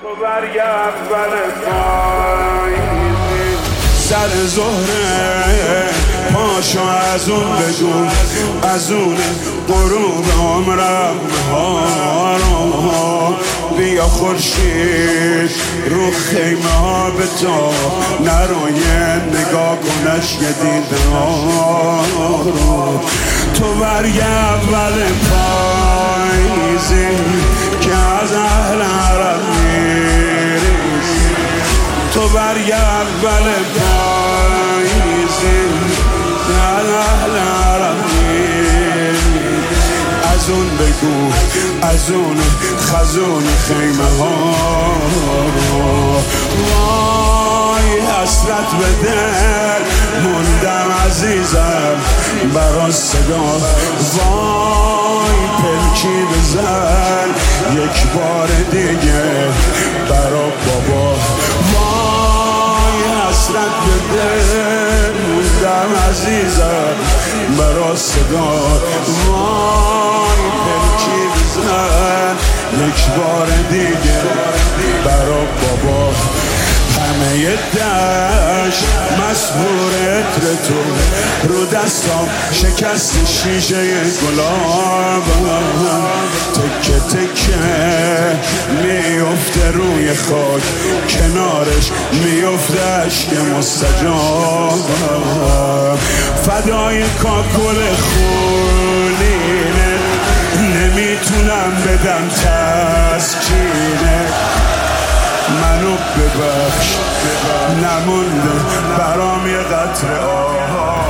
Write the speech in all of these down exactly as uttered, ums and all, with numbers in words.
تو برگ اول پاییزی سر زهره پاشو از اون بگو از اون غروب عمرم ها رو بیا خورشید رو خیمه ها به تو نروی نگاه کنش یه دیده ها رو تو برگ اول پاییزی که از اهل عرب میریزی تو برگ اول پاییزی که از اهل عرب میریزی از اون بگو از اون خزون خیمه ها رو وای حسرت به دل موندم عزیزم برا صدا وای پلکی بزن یک بار دیگه برا بابا وای حسرت به دل موندم عزیزم برا صدا وای پلکی بزن یک بار دیگه برا بابا همه دشت مسحور عطر تو رو دستام شکست شیشه گلاب تکه تکه میفته روی خاک کنارش میفته عشق مستجاب فدای کاکل خونینه نمیتونم بدم تسکینه منو ببخش نمونده برام یه قطره آه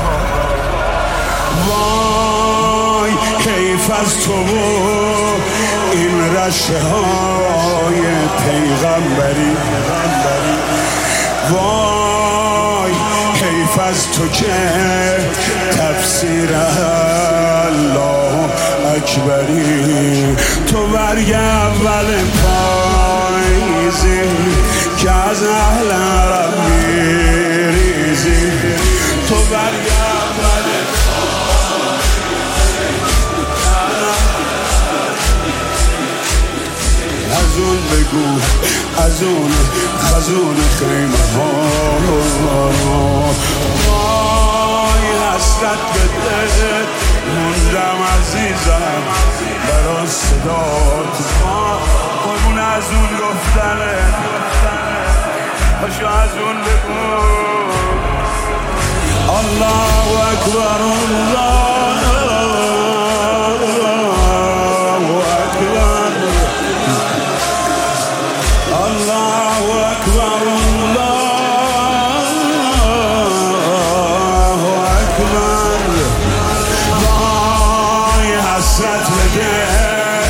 وای حیف از تو این رشه های پیغمبری وای حیف از تو که تفسیر الله اکبری تو برگ اول پاییزی که از اهل عرب میریزی تو برگ اول از اون بگو از اون خزون خیمه ها وای حسرت به دل موندم عزیزم برا صدات قربون از اون گفتنه پاشو از اون بگو الله اکبر الله اکبر الله اکبر الله اکبر وای حسرت بگه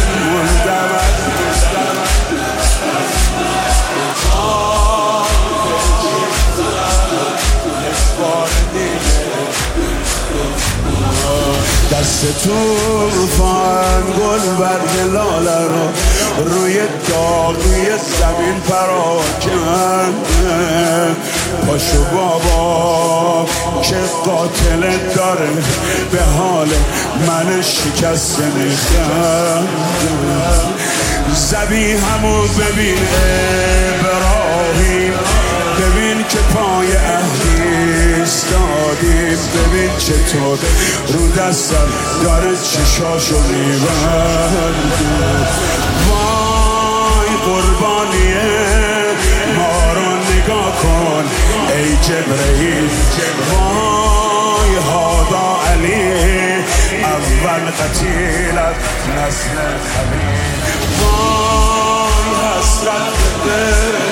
دست توفان گل برگ لاله رو روی داغ روی زمین پراکن پاشو بابا که قاتلت داره به حال من شکسته میخم زبیحمو ببین ابراهیم ببین که پای اهلی استادیم ببین چطور رو دستم داره چشاشو میبند وای قربانیه ما رو نگاه کن ای جبرئیل وای هادا علی اول قتیلت نسل خلیل وای حسرت به